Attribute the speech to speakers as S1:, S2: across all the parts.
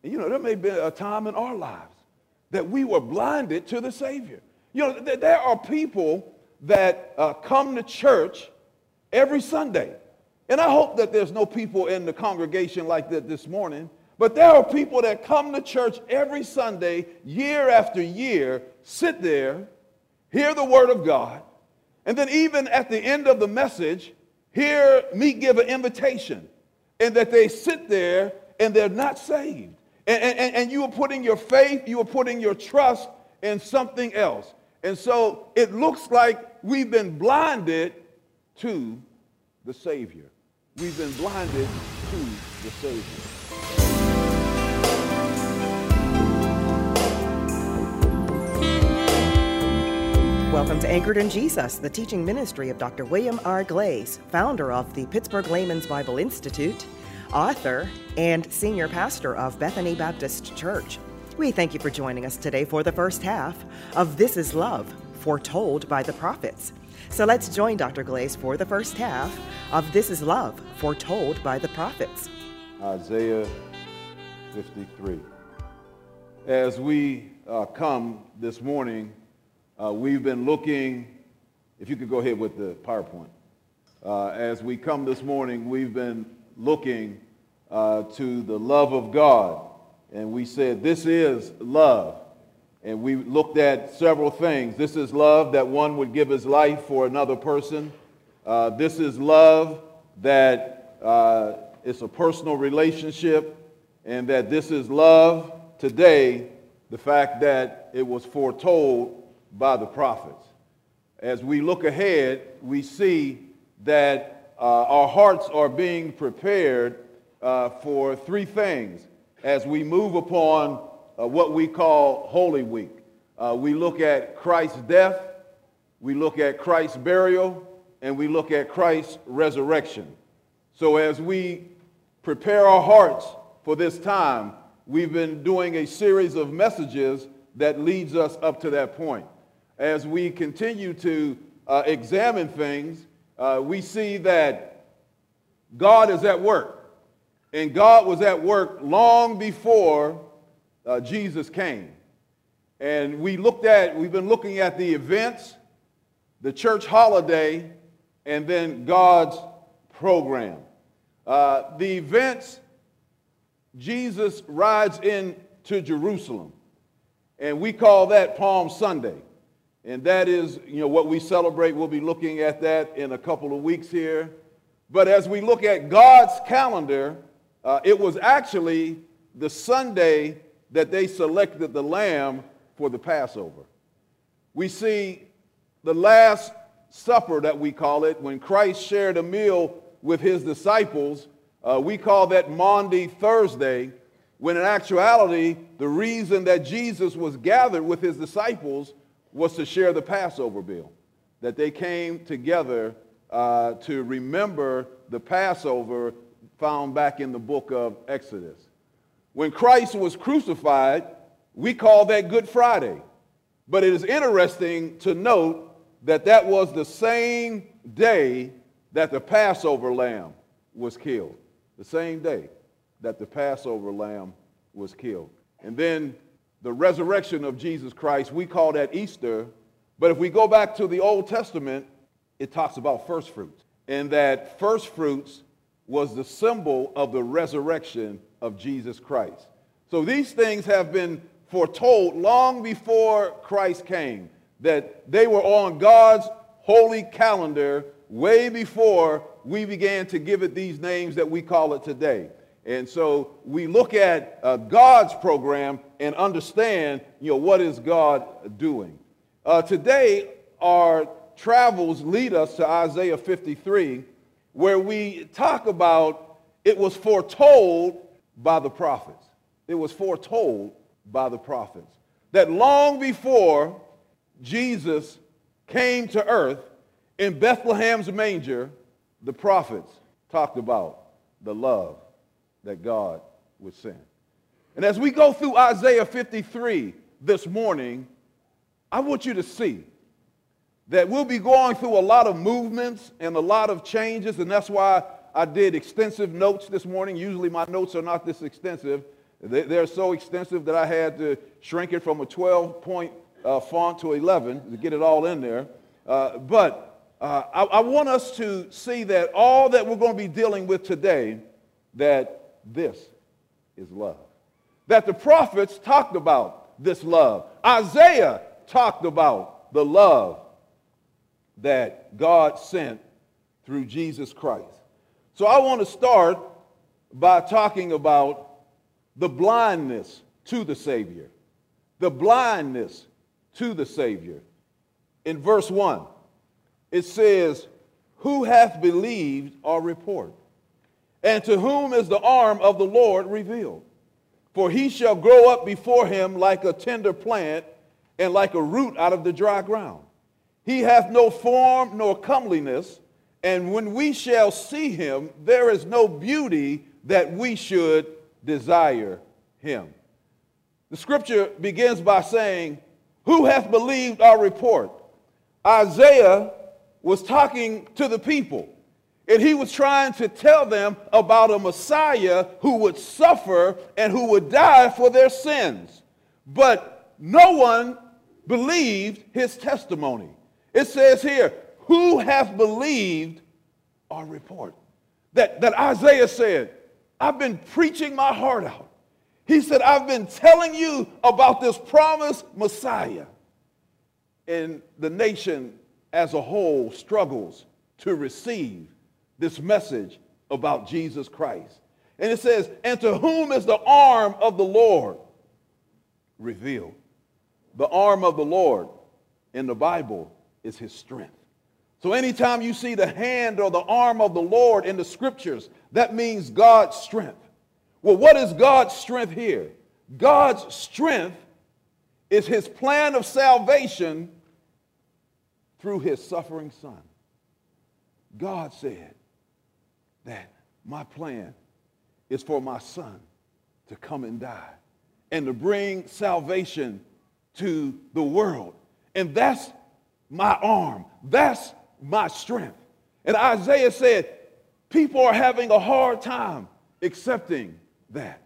S1: There may be a time in our lives that we were blinded to the Savior. There are people that come to church every Sunday. And I hope that there's no people in the congregation like that this morning. But there are people that come to church every Sunday, year after year, sit there, hear the Word of God, and then even at the end of the message, hear me give an invitation, and that they sit there and they're not saved. And you are putting your faith, you are putting your trust in something else. And so it looks like we've been blinded to the Savior. We've been blinded to the Savior.
S2: Welcome to Anchored in Jesus, the teaching ministry of Dr. William R. Glaze, founder of the Pittsburgh Layman's Bible Institute, author, and senior pastor of Bethany Baptist Church. We thank you for joining us today for the first half of This Is Love, foretold by the prophets. So let's join Dr. Glaze for the first half of This Is Love, foretold by the prophets.
S1: Isaiah 53. As we come this morning, we've been looking, if you could go ahead with the PowerPoint. As we come this morning, we've been looking to the love of God. And we said, this is love. And we looked at several things. This is love that one would give his life for another person. This is love that it's a personal relationship. And that this is love today, the fact that it was foretold by the prophets. As we look ahead, we see that our hearts are being prepared for three things as we move upon what we call Holy Week. We look at Christ's death, we look at Christ's burial, and we look at Christ's resurrection. So as we prepare our hearts for this time, we've been doing a series of messages that leads us up to that point. As we continue to examine things, we see that God is at work. And God was at work long before Jesus came. And we've been looking at the events, the church holiday, and then God's program. The events, Jesus rides into Jerusalem. And we call that Palm Sunday. And that is, what we celebrate. We'll be looking at that in a couple of weeks here. But as we look at God's calendar, it was actually the Sunday that they selected the lamb for the Passover. We see the Last Supper, that we call it, when Christ shared a meal with his disciples. We call that Maundy Thursday, when in actuality, the reason that Jesus was gathered with his disciples was to share the Passover meal, that they came together to remember the Passover found back in the book of Exodus. When Christ was crucified, we call that Good Friday. But it is interesting to note that that was the same day that the Passover lamb was killed. The same day that the Passover lamb was killed. And then the resurrection of Jesus Christ, we call that Easter. But if we go back to the Old Testament, it talks about first fruits. And that first fruits was the symbol of the resurrection of Jesus Christ. So these things have been foretold long before Christ came, that they were on God's holy calendar way before we began to give it these names that we call it today. And so we look at God's program and understand, what is God doing. Today, our travels lead us to Isaiah 53, where we talk about it was foretold by the prophets. It was foretold by the prophets that long before Jesus came to earth in Bethlehem's manger, the prophets talked about the love that God would send. And as we go through Isaiah 53 this morning, I want you to see that we'll be going through a lot of movements and a lot of changes, and that's why I did extensive notes this morning. Usually my notes are not this extensive, They're so extensive that I had to shrink it from a 12-point font to 11 to get it all in there. But I want us to see that all that we're going to be dealing with today, that this is love. That the prophets talked about this love. Isaiah talked about the love that God sent through Jesus Christ. So I want to start by talking about the blindness to the Savior. The blindness to the Savior. In verse 1, it says, "Who hath believed our report? And to whom is the arm of the Lord revealed? For he shall grow up before him like a tender plant, and like a root out of the dry ground. He hath no form nor comeliness, and when we shall see him, there is no beauty that we should desire him." The scripture begins by saying, "Who hath believed our report?" Isaiah was talking to the people, and he was trying to tell them about a Messiah who would suffer and who would die for their sins. But no one believed his testimony. It says here, "Who hath believed our report?" That Isaiah said, "I've been preaching my heart out." He said, "I've been telling you about this promised Messiah." And the nation as a whole struggles to receive this message about Jesus Christ. And it says, "And to whom is the arm of the Lord revealed?" The arm of the Lord in the Bible is his strength. So anytime you see the hand or the arm of the Lord in the scriptures, that means God's strength. Well, what is God's strength here? God's strength is his plan of salvation through his suffering son. God said that my plan is for my son to come and die and to bring salvation to the world. And that's my arm. That's my strength. And Isaiah said, people are having a hard time accepting that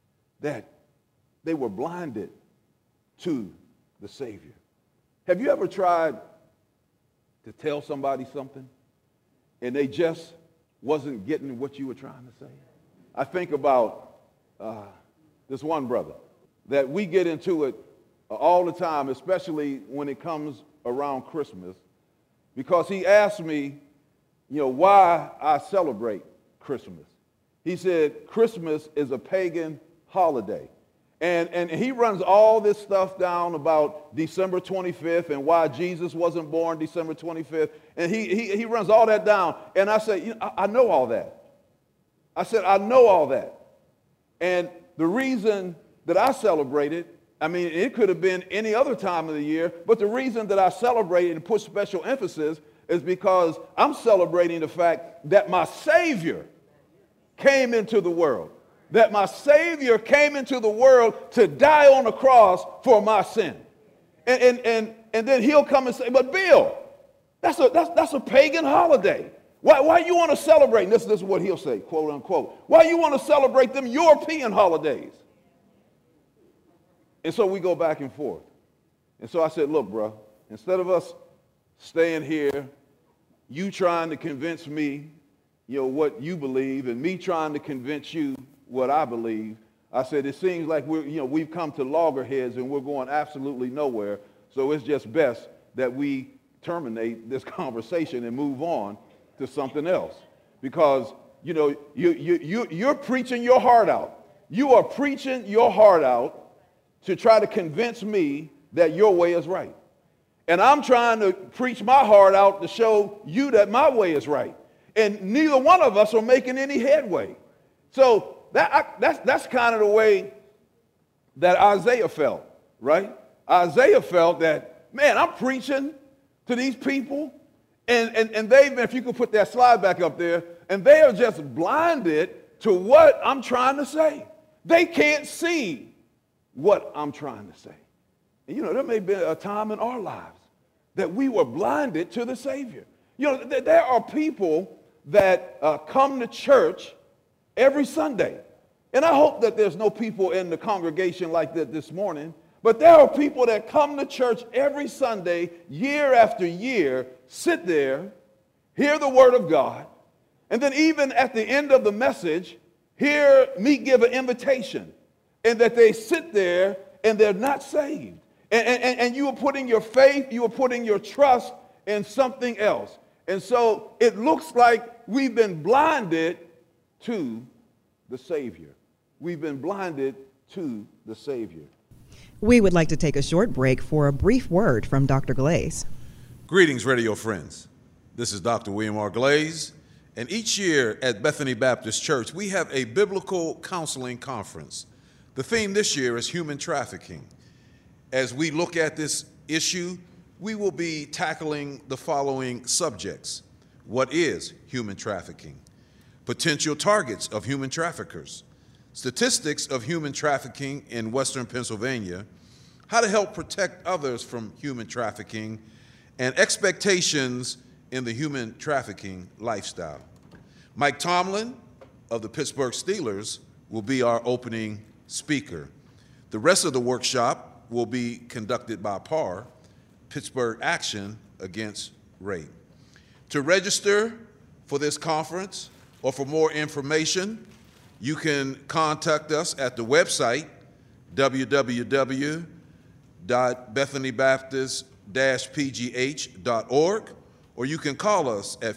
S1: they were blinded to the Savior. Have you ever tried to tell somebody something and they just wasn't getting what you were trying to say? I think about this one brother that we get into it all the time, especially when it comes around Christmas, because he asked me, why I celebrate Christmas. He said, Christmas is a pagan holiday. And he runs all this stuff down about December 25th and why Jesus wasn't born December 25th. And he runs all that down. And I said, I know all that. I said, I know all that. And the reason that I celebrated, it could have been any other time of the year, but the reason that I celebrated and put special emphasis is because I'm celebrating the fact that my Savior came into the world. That my Savior came into the world to die on the cross for my sin. And then he'll come and say, but Bill, that's a pagan holiday. Why you want to celebrate? And this is what he'll say, quote unquote. Why you want to celebrate them European holidays? And so we go back and forth. And so I said, look, bro, instead of us staying here, you trying to convince me, what you believe, and me trying to convince you what I believe, I said, it seems like we've come to loggerheads and we're going absolutely nowhere. So it's just best that we terminate this conversation and move on to something else. Because, you're preaching your heart out. You are preaching your heart out to try to convince me that your way is right. And I'm trying to preach my heart out to show you that my way is right. And neither one of us are making any headway. So that's kind of the way that Isaiah felt, right? Isaiah felt that, man, I'm preaching to these people, and they've been, if you could put that slide back up there, and they are just blinded to what I'm trying to say. They can't see what I'm trying to say. And there may be a time in our lives that we were blinded to the Savior. There are people that come to church every Sunday. And I hope that there's no people in the congregation like that this morning, but there are people that come to church every Sunday, year after year, sit there, hear the word of God, and then even at the end of the message, hear me give an invitation, and that they sit there and they're not saved. And you are putting your faith, you are putting your trust in something else. And so it looks like we've been blinded to the Savior. We've been blinded to the Savior.
S2: We would like to take a short break for a brief word from Dr. Glaze.
S3: Greetings, radio friends. This is Dr. William R. Glaze, and each year at Bethany Baptist Church, we have a biblical counseling conference. The theme this year is human trafficking. As we look at this issue, we will be tackling the following subjects. What is human trafficking? Potential targets of human traffickers. Statistics of human trafficking in Western Pennsylvania. How to help protect others from human trafficking. And expectations in the human trafficking lifestyle. Mike Tomlin of the Pittsburgh Steelers will be our opening speaker. The rest of the workshop will be conducted by PAR, Pittsburgh Action Against Rape. To register for this conference or for more information, you can contact us at the website, www.bethanybaptist-pgh.org, or you can call us at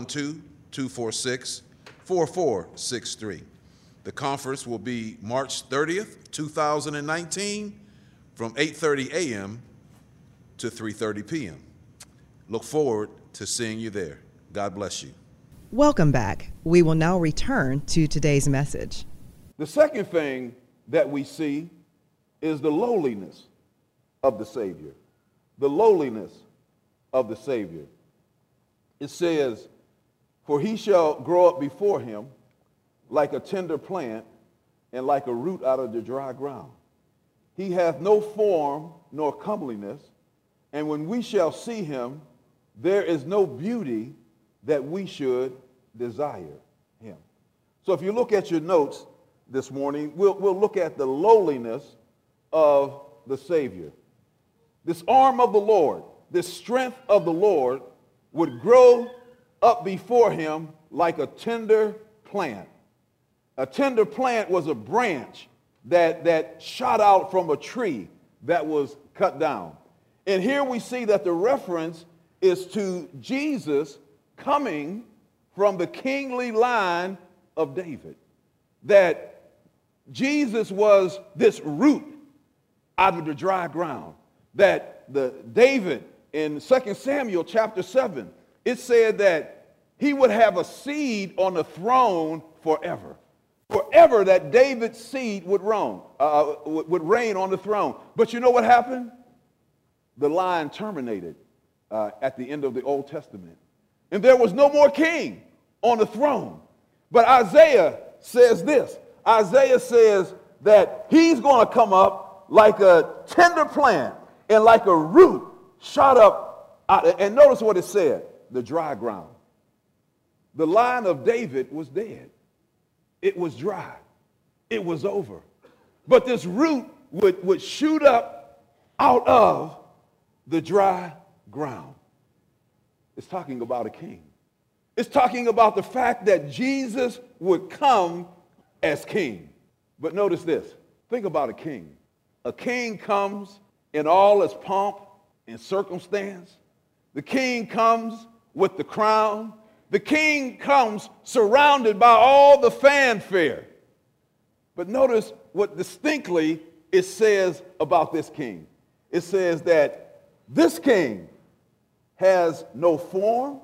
S3: 412-246-4463. The conference will be March 30th, 2019, from 8:30 a.m. to 3:30 p.m. Look forward to seeing you there. God bless you.
S2: Welcome back. We will now return to today's message.
S1: The second thing that we see is the lowliness of the Savior. The lowliness of the Savior. It says, "For he shall grow up before him like a tender plant and like a root out of the dry ground. He hath no form nor comeliness, and when we shall see him, there is no beauty that we should desire him." So if you look at your notes this morning, we'll look at the lowliness of the Savior. This arm of the Lord, this strength of the Lord would grow up before him like a tender plant. A tender plant was a branch that shot out from a tree that was cut down. And here we see that the reference is to Jesus coming from the kingly line of David. That Jesus was this root out of the dry ground. That David in 2 Samuel chapter 7, it said that he would have a seed on the throne forever. Forever that David's seed would reign on the throne. But you know what happened? The line terminated at the end of the Old Testament. And there was no more king on the throne. But Isaiah says this. Isaiah says that he's going to come up like a tender plant and like a root shot up out. And notice what it said, the dry ground. The line of David was dead. It was dry. It was over. But this root would shoot up out of the dry ground. It's talking about a king. It's talking about the fact that Jesus would come as king. But notice this. Think about a king. A king comes in all its pomp and circumstance. The king comes with the crown. The king comes surrounded by all the fanfare. But notice what distinctly it says about this king. It says that this king has no form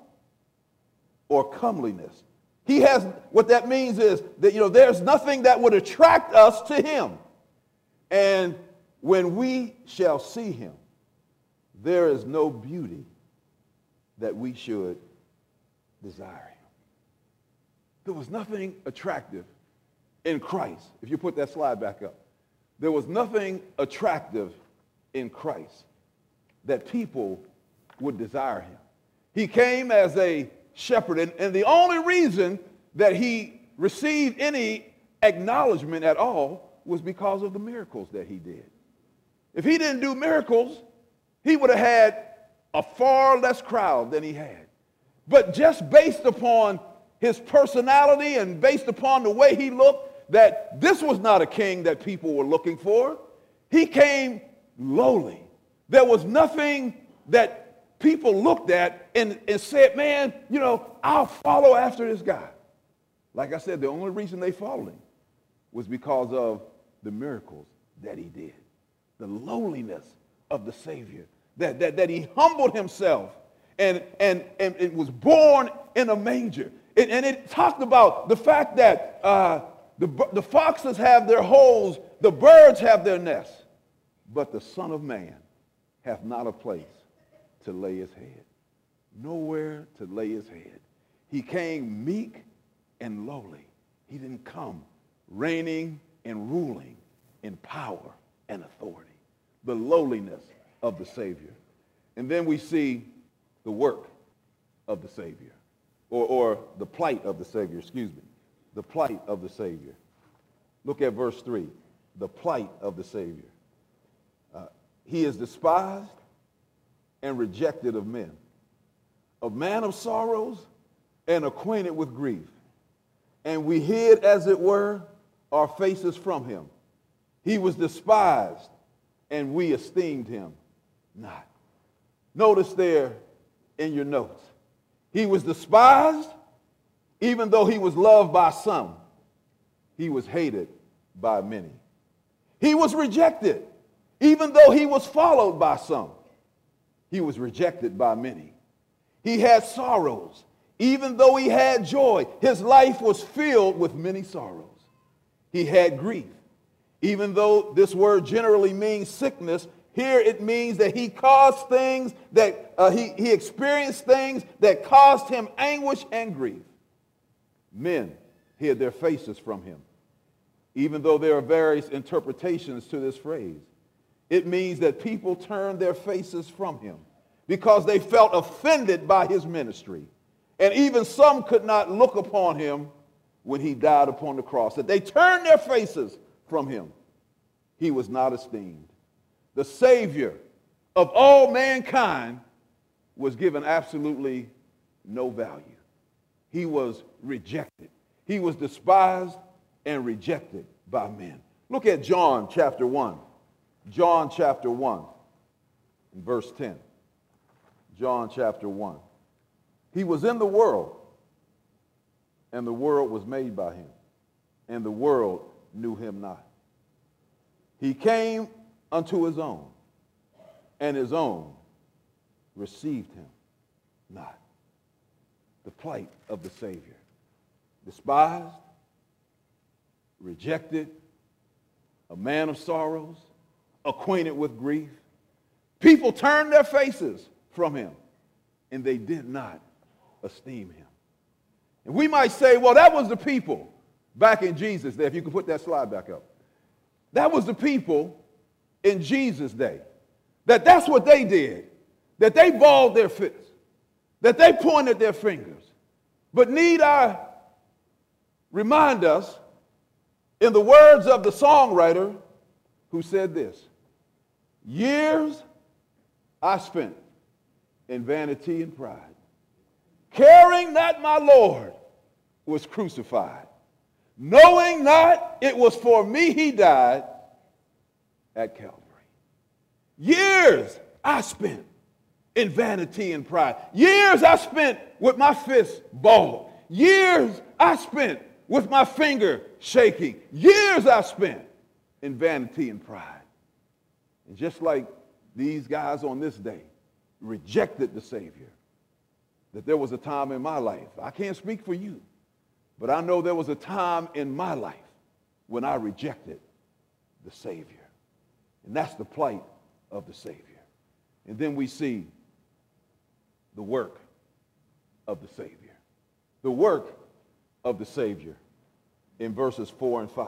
S1: or comeliness. He has, what that means is that, there's nothing that would attract us to him. And when we shall see him, there is no beauty that we should desire him. There was nothing attractive in Christ. If you put that slide back up, there was nothing attractive in Christ that people would desire him. He came as a shepherd, and the only reason that he received any acknowledgement at all was because of the miracles that he did. If he didn't do miracles, he would have had a far less crowd than he had. But just based upon his personality and based upon the way he looked, that this was not a king that people were looking for. He came lowly. There was nothing that people looked at and said, man, I'll follow after this guy. Like I said, the only reason they followed him was because of the miracles that he did. The lowliness of the Savior. That he humbled himself and it was born in a manger. And it talked about the fact that the foxes have their holes, the birds have their nests, but the Son of Man hath not a place to lay his head. Nowhere to lay his head. He came meek and lowly. He didn't come reigning and ruling in power and authority. The lowliness of the Savior. And then we see the work of the Savior, or the plight of the Savior, the plight of the Savior. Look at verse 3, the plight of the Savior. He is despised and rejected of men, a man of sorrows and acquainted with grief. And we hid, as it were, our faces from him. He was despised, and we esteemed him not. Notice there in your notes, he was despised, even though he was loved by some. He was hated by many. He was rejected, even though he was followed by some. He was rejected by many. He had sorrows, even though he had joy. His life was filled with many sorrows. He had grief, even though this word generally means sickness. Here it means that he caused things that he experienced things that caused him anguish and grief. Men hid their faces from him. Even though there are various interpretations to this phrase, it means that people turned their faces from him because they felt offended by his ministry. And even some could not look upon him when he died upon the cross. That they turned their faces from him. He was not esteemed. The Savior of all mankind was given absolutely no value. He was rejected. He was despised and rejected by men. Look at John chapter 1. John chapter 1, verse 10. John chapter 1. He was in the world, and the world was made by him, and the world knew him not. He came unto his own, and his own received him not. The plight of the Savior. Despised, rejected, a man of sorrows, acquainted with grief. People turned their faces from him, and they did not esteem him. And we might say, well, that was the people back in Jesus' day. If you could put that slide back up. That was the people in Jesus' day. That's what they did. That they balled their fists. That they pointed their fingers. But need I remind us, in the words of the songwriter who said this, years I spent in vanity and pride, caring that my Lord was crucified, knowing not it was for me he died at Calvary. Years I spent in vanity and pride. Years I spent with my fist balled. Years I spent with my finger shaking. Years I spent in vanity and pride. And just like these guys on this day rejected the Savior, that there was a time in my life, I can't speak for you, but I know there was a time in my life when I rejected the Savior. And that's the plight of the Savior. And then we see the work of the Savior. The work of the Savior in verses 4 and 5.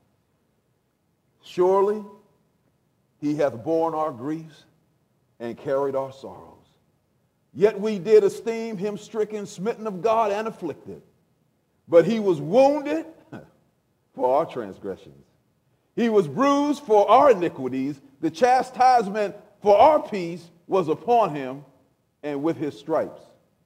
S1: Surely he hath borne our griefs and carried our sorrows. Yet we did esteem him stricken, smitten of God, and afflicted. But he was wounded for our transgressions. He was bruised for our iniquities. The chastisement for our peace was upon him, and with his stripes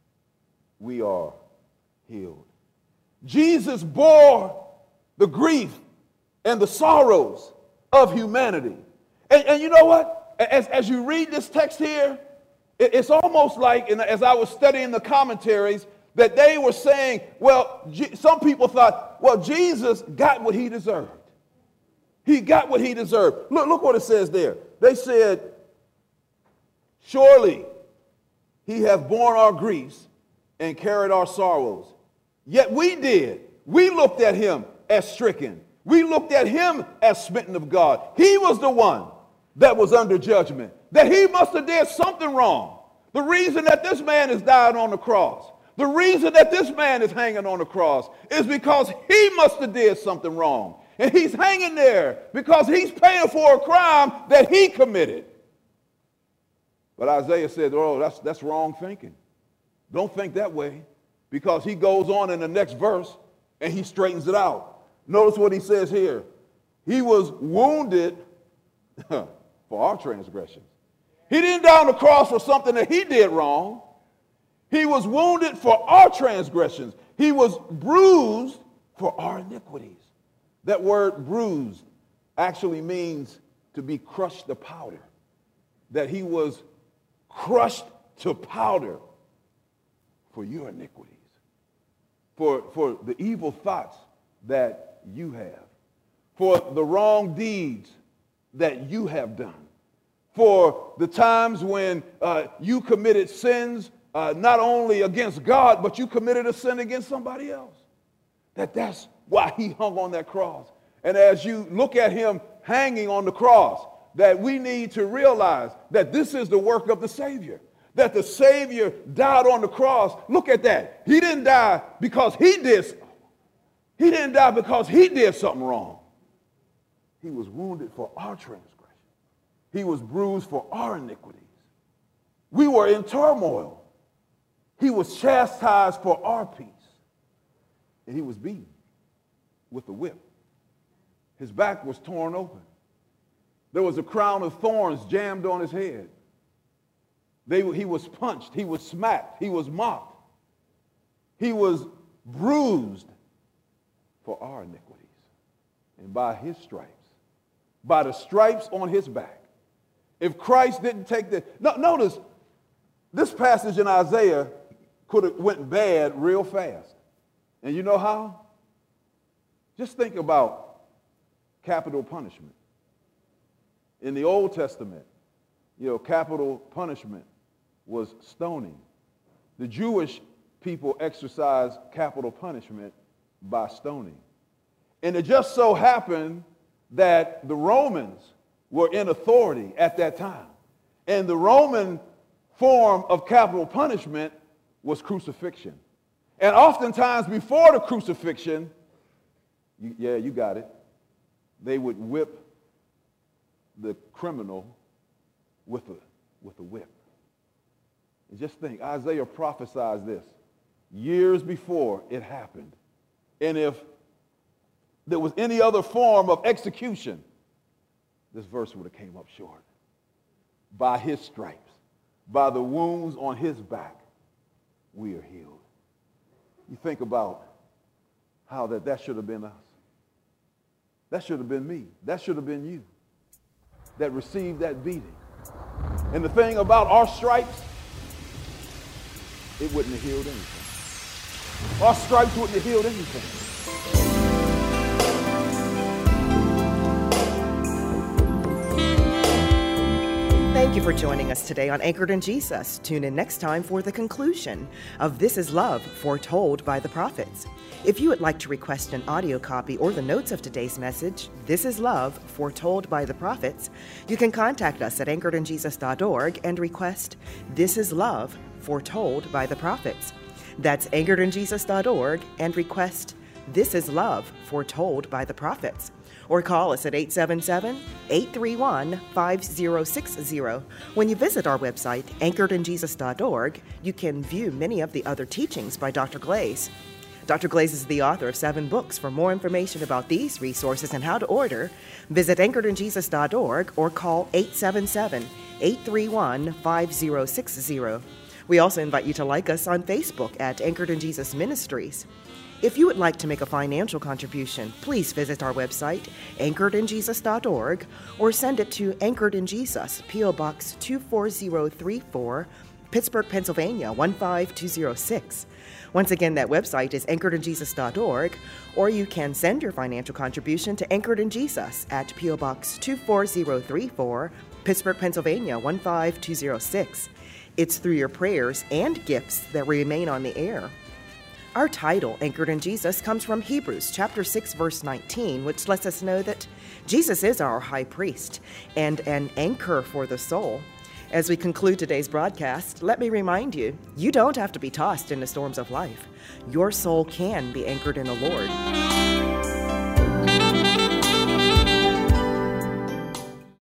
S1: we are healed. Jesus bore the grief and the sorrows of humanity. And you know what? As you read this text here, it's almost like, and as I was studying the commentaries, that they were saying, well, some people thought, well, Jesus got what he deserved. He got what he deserved. Look what it says there. They said, surely he hath borne our griefs and carried our sorrows. Yet we did. We looked at him as stricken. We looked at him as smitten of God. He was the one that was under judgment, that he must have did something wrong. The reason that this man is dying on the cross, the reason that this man is hanging on the cross is because he must have did something wrong. And he's hanging there because he's paying for a crime that he committed. But Isaiah said, oh, that's wrong thinking. Don't think that way, because he goes on in the next verse and he straightens it out. Notice what he says here. He was wounded for our transgressions. He didn't die on the cross for something that he did wrong. He was wounded for our transgressions. He was bruised for our iniquities. That word bruised actually means to be crushed to powder. That he was crushed to powder for your iniquities, for the evil thoughts that you have, for the wrong deeds that you have done, for the times when you committed sins not only against God, but you committed a sin against somebody else. That's why he hung on that cross. And as you look at him hanging on the cross, that we need to realize that this is the work of the Savior. That the Savior died on the cross. Look at that. He didn't die because he did something wrong. He was wounded for our transgression. He was bruised for our iniquities. We were in turmoil. He was chastised for our peace. And he was beaten with a whip. His back was torn open. There was a crown of thorns jammed on his head. He was punched. He was smacked. He was mocked. He was bruised for our iniquities. And by his stripes, by the stripes on his back, if Christ didn't take the... Notice, this passage in Isaiah could have went bad real fast. And you know how? Just think about capital punishment. In the Old Testament, capital punishment was stoning. The Jewish people exercised capital punishment by stoning. And it just so happened that the Romans were in authority at that time. And the Roman form of capital punishment was crucifixion. And oftentimes before the crucifixion, you got it, they would whip the criminal with a whip. And just think, Isaiah prophesied this years before it happened. And if there was any other form of execution, this verse would have came up short. By his stripes, by the wounds on his back, we are healed. You think about how that should have been us. That should have been me. That should have been you that received that beating. And the thing about our stripes, it wouldn't have healed anything. Our stripes wouldn't have healed anything.
S2: Thank you for joining us today on Anchored in Jesus. Tune in next time for the conclusion of This is Love, Foretold by the Prophets. If you would like to request an audio copy or the notes of today's message, This is Love, Foretold by the Prophets, you can contact us at anchoredinjesus.org and request This is Love, Foretold by the Prophets. That's anchoredinjesus.org and request This is Love, Foretold by the Prophets. Or call us at 877-831-5060. When you visit our website, anchoredinjesus.org, you can view many of the other teachings by Dr. Glaze. Dr. Glaze is the author of 7 books. For more information about these resources and how to order, visit anchoredinjesus.org or call 877-831-5060. We also invite you to like us on Facebook at Anchored in Jesus Ministries. If you would like to make a financial contribution, please visit our website, anchoredinjesus.org, or send it to Anchored in Jesus, P.O. Box 24034, Pittsburgh, Pennsylvania 15206. Once again, that website is anchoredinjesus.org, or you can send your financial contribution to Anchored in Jesus at P.O. Box 24034, Pittsburgh, Pennsylvania 15206. It's through your prayers and gifts that we remain on the air. Our title, Anchored in Jesus, comes from Hebrews chapter 6, verse 19, which lets us know that Jesus is our high priest and an anchor for the soul. As we conclude today's broadcast, let me remind you, you don't have to be tossed in the storms of life. Your soul can be anchored in the Lord.